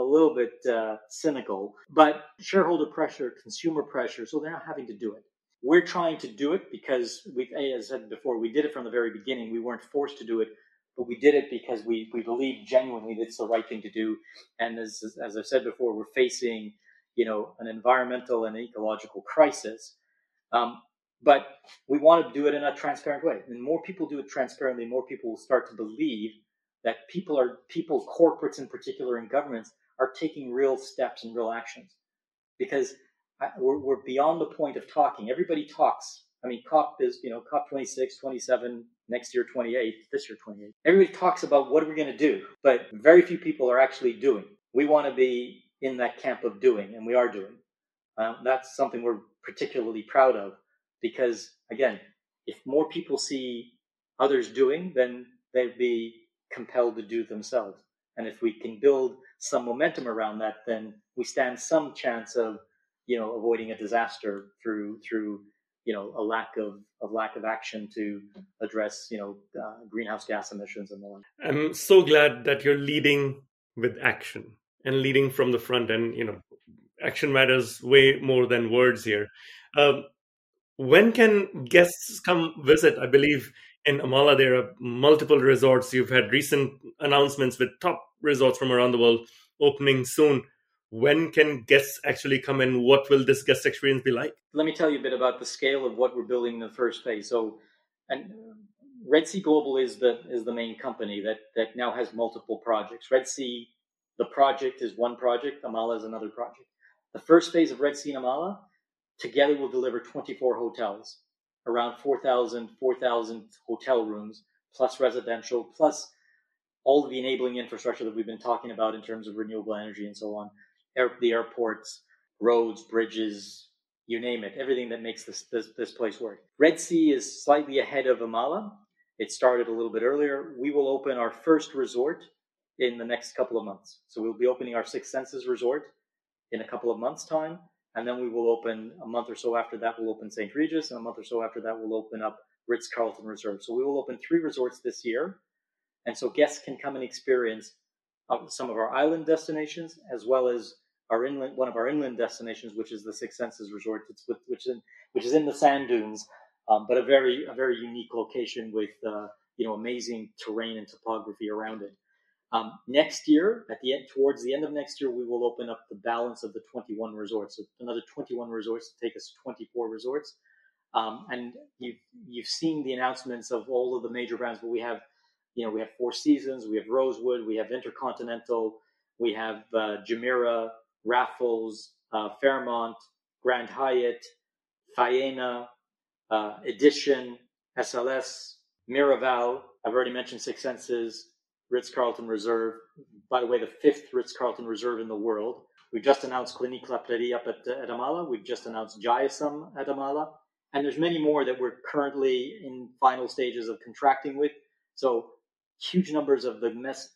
cynical, but shareholder pressure, consumer pressure, so they're not having to do it. We're trying to do it because as I said before, we did it from the very beginning. We weren't forced to do it, but we did it because we believe genuinely that it's the right thing to do. And as I've said before, we're facing, an environmental and ecological crisis. But we want to do it in a transparent way. And more people do it transparently, more people will start to believe that people, corporates in particular, and governments are taking real steps and real actions. Because we're beyond the point of talking. Everybody talks. I mean, COP is, COP 26, 27, next year 28, this year 28. Everybody talks about what are we going to do, but very few people are actually doing. We want to be in that camp of doing, and we are doing. That's something we're particularly proud of, because, again, if more people see others doing, then they'd be compelled to do themselves. And if we can build some momentum around that, then we stand some chance of, avoiding a disaster through a lack of action to address, greenhouse gas emissions and the like. I'm so glad that you're leading with action and leading from the front, and action matters way more than words here. When can guests come visit? I believe in Amala there are multiple resorts. You've had recent announcements with top resorts from around the world opening soon. When can guests actually come in? What will this guest experience be like? Let me tell you a bit about the scale of what we're building in the first phase. So, and Red Sea Global is the main company that now has multiple projects. Red Sea, the project is one project. Amala is another project. The first phase of Red Sea and Amala together will deliver 24 hotels, around 4,000 hotel rooms, plus residential, plus all of the enabling infrastructure that we've been talking about in terms of renewable energy and so on. The airports, roads, bridges, you name it, everything that makes this place work. Red Sea is slightly ahead of Amala. It started a little bit earlier. We will open our first resort in the next couple of months. So we'll be opening our Six Senses resort in a couple of months' time. And then we will open, a month or so after that, we'll open St. Regis. And a month or so after that, we'll open up Ritz-Carlton Reserve. So we will open 3 resorts this year. And so guests can come and experience some of our island destinations, as well as one of our inland destinations, which is the Six Senses Resort, which is in the sand dunes, but a very unique location with amazing terrain and topography around it. Next year, towards the end of next year, we will open up the balance of the 21 resorts. So another 21 resorts to take us to 24 resorts. And you've seen the announcements of all of the major brands, but we have Four Seasons, we have Rosewood, we have Intercontinental, we have Jumeirah, Raffles, Fairmont, Grand Hyatt, Faena, Edition, SLS, Miraval. I've already mentioned Six Senses, Ritz-Carlton Reserve. By the way, the 5th Ritz-Carlton Reserve in the world. We've just announced Clinique La Prairie up at Amala. We've just announced Jayasam at Amala. And there's many more that we're currently in final stages of contracting with. So huge numbers of the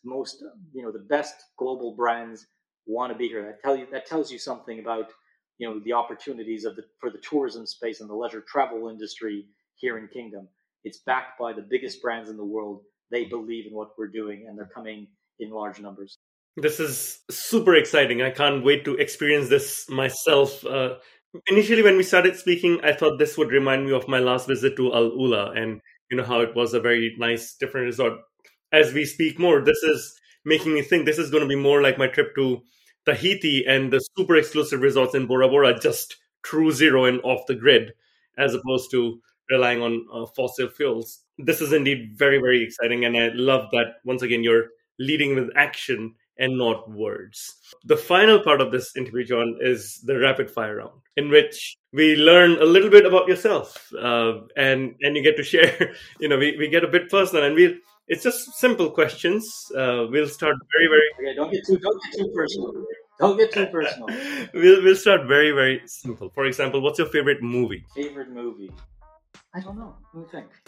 best global brands want to be here. That tells you something about the opportunities for the tourism space and the leisure travel industry here in Kingdom. It's backed by the biggest brands in the world. They believe in what we're doing, and they're coming in large numbers. This is super exciting. I can't wait to experience this myself. Initially, when we started speaking, I thought this would remind me of my last visit to Al Ula, and how it was a very nice, different resort. As we speak more, this is making me think this is going to be more like my trip to Tahiti and the super exclusive resorts in Bora Bora, just true zero and off the grid, as opposed to relying on fossil fuels. This is indeed very, very exciting, and I love that once again you're leading with action and not words. The final part of this interview, John, is the rapid fire round, in which we learn a little bit about yourself, and you get to share. We get a bit personal, and it's just simple questions. We'll start very, Okay, don't get too personal. Don't get too personal. we'll start very, very simple. For example, what's your favorite movie? Favorite movie? I don't know. Let me think.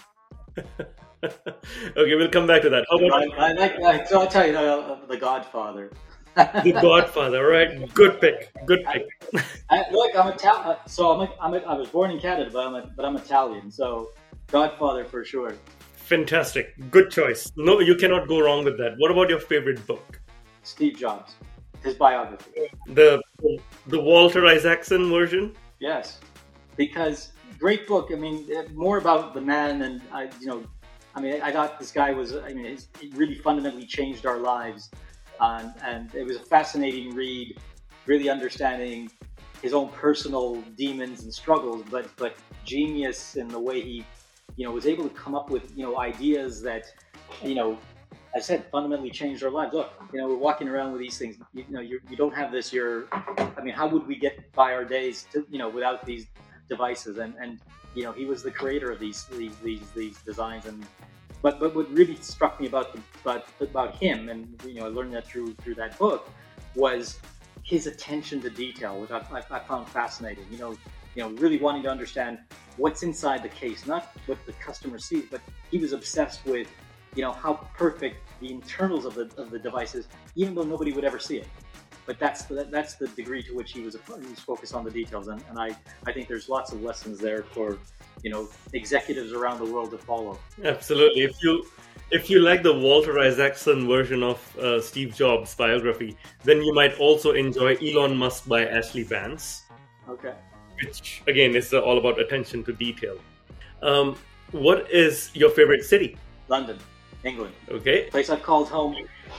Okay, we'll come back to that. How about So I'll tell you, The Godfather. The Godfather? Right, good pick. Good pick. Look, I'm Italian. So I was born in Canada, but I'm Italian. So Godfather for sure. Fantastic. Good choice. No, you cannot go wrong with that. What about your favorite book? Steve Jobs, his biography. The Walter Isaacson version? Yes, because great book. I mean, more about the man, and I thought this guy was. It really fundamentally changed our lives, and it was a fascinating read. Really understanding his own personal demons and struggles, but genius in the way he, was able to come up with ideas that, I said, fundamentally changed our lives. Look, we're walking around with these things. You don't have this. How would we get by our days without these devices? And he was the creator of these designs. And but what really struck me about him, and I learned that through that book, was his attention to detail, which I found fascinating. Really wanting to understand what's inside the case, not what the customer sees, but he was obsessed with how perfect the internals of the device is, even though nobody would ever see it. But that's the degree to which he was focused on the details, and I think there's lots of lessons there for executives around the world to follow. Absolutely. If you like the Walter Isaacson version of Steve Jobs' biography, then you might also enjoy Elon Musk by Ashley Vance. Okay. Which again is all about attention to detail. What is your favorite city? London, England. Okay. Place I've called home.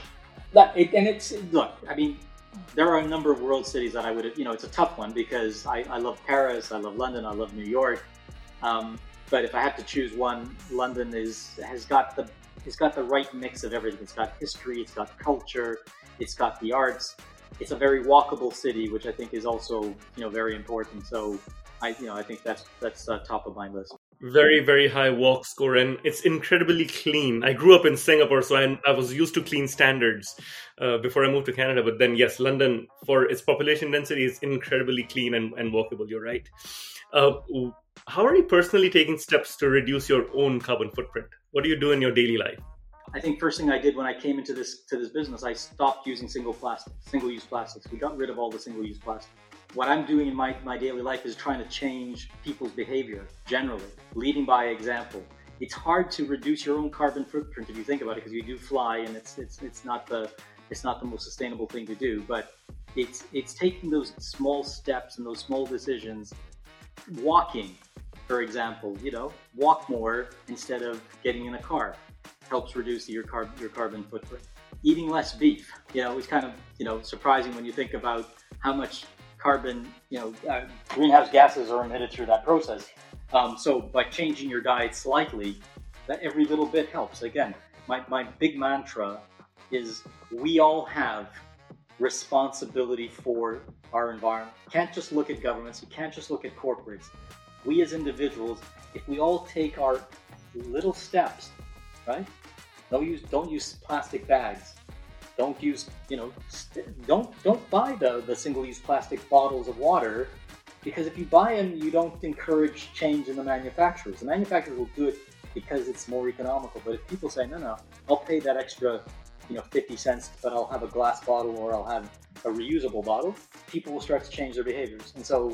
There are a number of world cities that I would, it's a tough one because I love Paris, I love London, I love New York. But if I have to choose one, London has got the right mix of everything. It's got history, it's got culture, it's got the arts. It's a very walkable city, which I think is also very important. So I think that's top of my list. Very, very high walk score, and it's incredibly clean. I grew up in Singapore, so I was used to clean standards before I moved to Canada. But then, yes, London, for its population density, is incredibly clean and walkable. You're right. How are you personally taking steps to reduce your own carbon footprint? What do you do in your daily life? I think first thing I did when I came into this business, I stopped using single-use plastics. We got rid of all the single-use plastics. What I'm doing in my daily life is trying to change people's behavior generally, leading by example. It's hard to reduce your own carbon footprint if you think about it, because you do fly, and it's not the most sustainable thing to do. But it's taking those small steps and those small decisions. Walking, for example, walk more instead of getting in a car. Helps reduce your carbon footprint. Eating less beef, it's kind of surprising when you think about how much carbon, greenhouse gases are emitted through that process. So by changing your diet slightly, that every little bit helps. Again, my big mantra is we all have responsibility for our environment. You can't just look at governments. You can't just look at corporates. We as individuals, if we all take our little steps, right? Don't use plastic bags. Don't use, don't buy the single-use plastic bottles of water, because if you buy them, you don't encourage change in the manufacturers. The manufacturers will do it because it's more economical. But if people say, no, I'll pay that extra, 50 cents, but I'll have a glass bottle or I'll have a reusable bottle, people will start to change their behaviors. And so,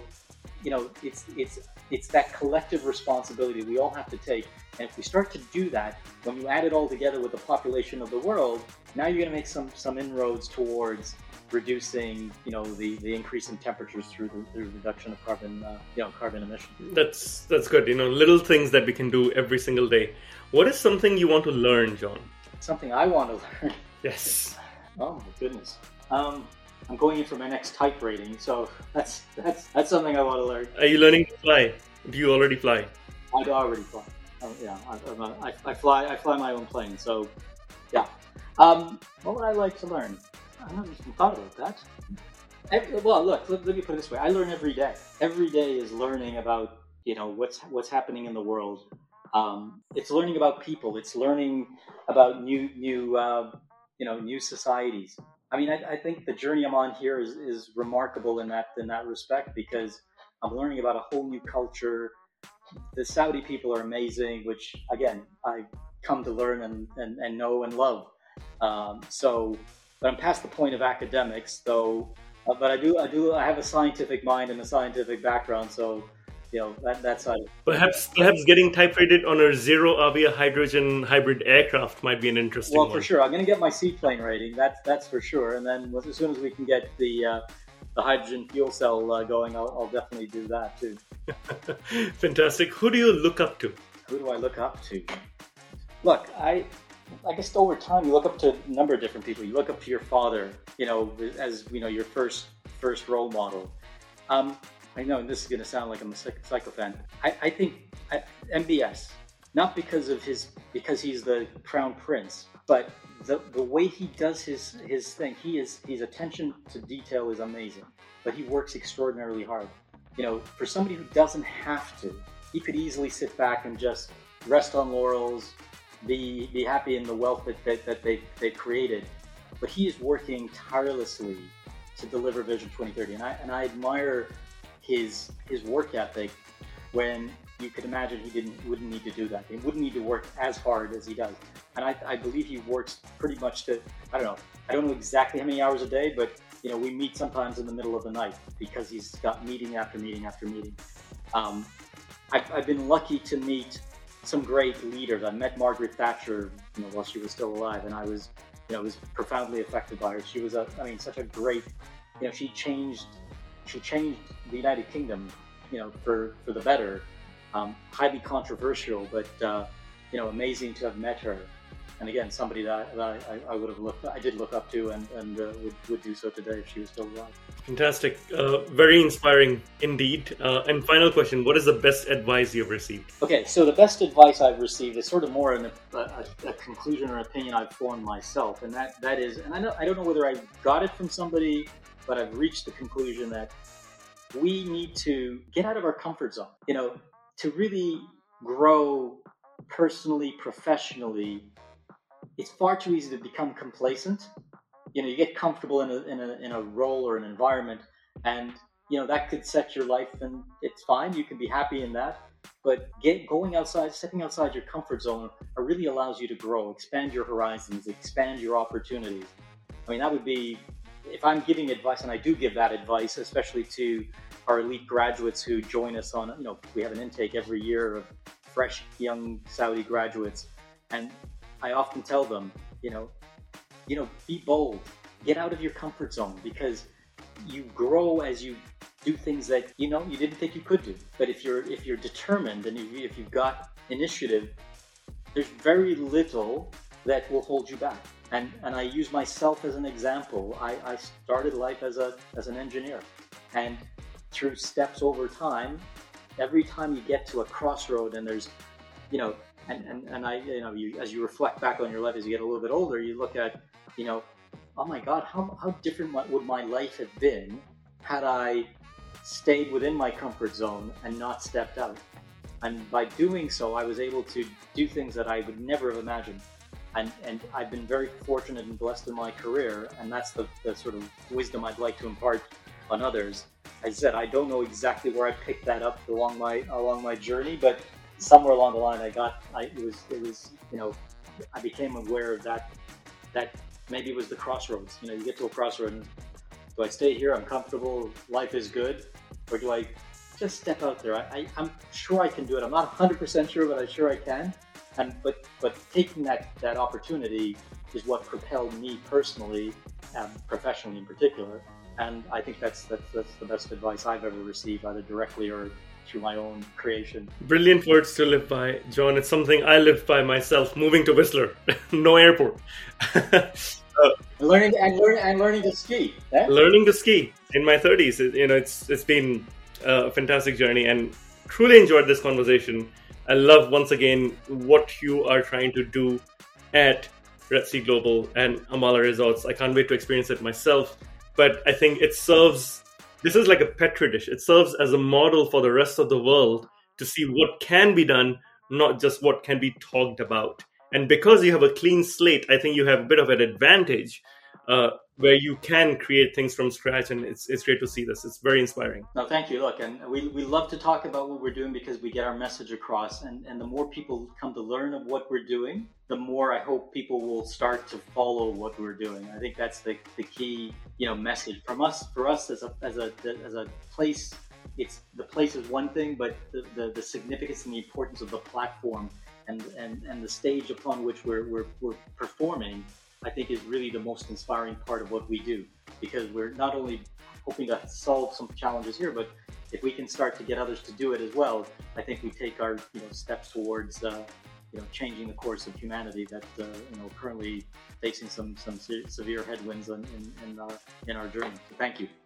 it's that collective responsibility we all have to take. And if we start to do that, when you add it all together with the population of the world, now you're going to make some inroads towards reducing, the increase in temperatures through the reduction of carbon emissions. That's good. Little things that we can do every single day. What is something you want to learn, John? Something I want to learn? Yes. Oh my goodness. I'm going in for my next type rating, so that's something I want to learn. Are you learning to fly? Do you already fly? I already fly. Yeah, I fly my own plane. So, yeah. What would I like to learn? I haven't even thought about that. Well, look, let me put it this way. I learn every day. Every day is learning about what's happening in the world. It's learning about people. It's learning about new societies. I mean, I think the journey I'm on here is remarkable in that respect, because I'm learning about a whole new culture. The Saudi people are amazing, which again I come to learn and know and love. But I'm past the point of academics, though. But I have a scientific mind and a scientific background, so that side. Perhaps getting type rated on a zero Avia hydrogen hybrid aircraft might be an interesting one. Well, for sure, I'm going to get my seaplane rating. That's for sure. And then as soon as we can get the hydrogen fuel cell going, I'll definitely do that too. Fantastic. Who do you look up to? Who do I look up to? Look, I guess over time you look up to a number of different people. You look up to your father, as your first role model. I know this is going to sound like I'm a psychophan. I think MBS, not because he's the crown prince, but the way he does his thing. His attention to detail is amazing, but he works extraordinarily hard. For somebody who doesn't have to, he could easily sit back and just rest on laurels, be happy in the wealth that they've created. But he is working tirelessly to deliver Vision 2030, and I admire his work ethic, when you could imagine he wouldn't need to do that. He wouldn't need to work as hard as he does. And I believe he works pretty much to, I don't know exactly how many hours a day, but we meet sometimes in the middle of the night because he's got meeting after meeting after meeting. I've been lucky to meet some great leaders. I met Margaret Thatcher, while she was still alive, and I was profoundly affected by her. She was such a great, she changed the United Kingdom, for the better. Highly controversial, but amazing to have met her. And again, somebody that I did look up to, and would do so today if she was still alive. Fantastic, very inspiring indeed. And final question: what is the best advice you've received? Okay, so the best advice I've received is sort of more a conclusion or opinion I've formed myself, and that is, and I don't know whether I got it from somebody, but I've reached the conclusion that we need to get out of our comfort zone. To really grow personally, professionally. It's far too easy to become complacent. You get comfortable in a role or an environment, and that could set your life, and it's fine. You can be happy in that, but going outside, stepping outside your comfort zone, really allows you to grow, expand your horizons, expand your opportunities. That would be, if I'm giving advice, and I do give that advice, especially to our elite graduates who join us on, we have an intake every year of fresh young Saudi graduates, and I often tell them, be bold, get out of your comfort zone, because you grow as you do things that you didn't think you could do. But if you're determined and if you've got initiative, there's very little that will hold you back. And I use myself as an example. I started life as an engineer, and through steps over time, every time you get to a crossroad and there's, as you reflect back on your life as you get a little bit older, you look at, oh my God, how different would my life have been had I stayed within my comfort zone and not stepped out? And by doing so, I was able to do things that I would never have imagined. And I've been very fortunate and blessed in my career, and that's the sort of wisdom I'd like to impart on others. As I said, I don't know exactly where I picked that up along my journey, but somewhere along the line, I became aware of that maybe it was the crossroads. You get to a crossroad, and do I stay here? I'm comfortable. Life is good, or do I just step out there? I'm sure I can do it. I'm not 100% sure, but I'm sure I can. But taking that opportunity is what propelled me personally professionally in particular. And I think that's the best advice I've ever received, either directly or through my own creation. Brilliant words to live by, John. It's something I lived by myself, moving to Whistler. No airport. Learning to ski. Eh? Learning to ski in my 30s. It's been a fantastic journey, and truly enjoyed this conversation. I love, once again, what you are trying to do at Red Sea Global and Ambala Resorts. I can't wait to experience it myself. But I think this is like a petri dish. It serves as a model for the rest of the world to see what can be done, not just what can be talked about. And because you have a clean slate, I think you have a bit of an advantage where you can create things from scratch. And it's great to see this. It's very inspiring. No, thank you. Look, and we love to talk about what we're doing because we get our message across. And the more people come to learn of what we're doing, the more I hope people will start to follow what we're doing. I think that's the key, message from us. For us as a place, the place is one thing, but the significance and the importance of the platform and the stage upon which we're performing, I think, is really the most inspiring part of what we do, because we're not only hoping to solve some challenges here, but if we can start to get others to do it as well, I think we take our steps towards changing the course of humanity that currently facing some severe headwinds in our journey. So thank you.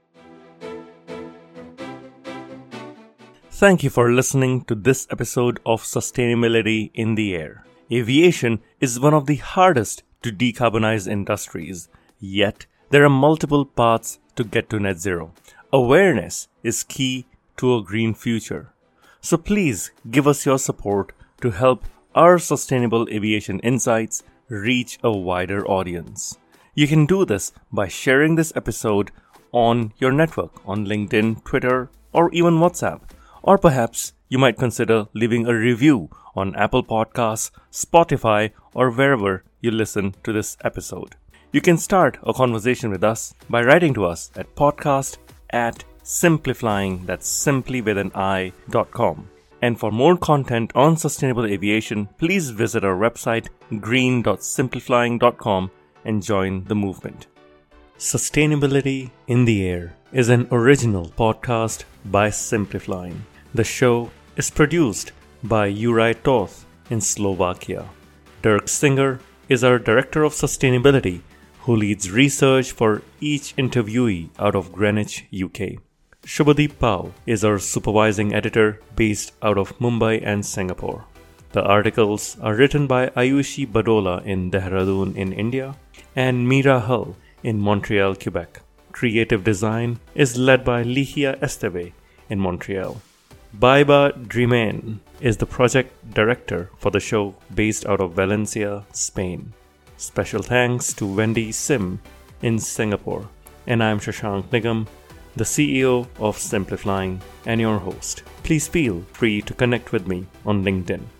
Thank you for listening to this episode of Sustainability in the Air. Aviation is one of the hardest to decarbonize industries, yet there are multiple paths to get to net zero. Awareness is key to a green future. So please give us your support to help our sustainable aviation insights reach a wider audience. You can do this by sharing this episode on your network, on LinkedIn, Twitter, or even WhatsApp. Or perhaps you might consider leaving a review on Apple Podcasts, Spotify, or wherever you listen to this episode. You can start a conversation with us by writing to us at podcast@simpliflying, that's simply with an i.com. And for more content on sustainable aviation, please visit our website green.simpliflying.com and join the movement. Sustainability in the Air is an original podcast by Simpliflying. The show is produced by Juraj Toth in Slovakia. Dirk Singer is our Director of Sustainability, who leads research for each interviewee out of Greenwich, UK. Shubhadeep Pao is our Supervising Editor based out of Mumbai and Singapore. The articles are written by Ayushi Badola in Dehradun in India and Mira Hull in Montreal, Quebec. Creative design is led by Ligia Esteve in Montreal. Baiba Drimen is the project director for the show based out of Valencia, Spain. Special thanks to Wendy Sim in Singapore. And I'm Shashank Nigam, the CEO of Simpliflying and your host. Please feel free to connect with me on LinkedIn.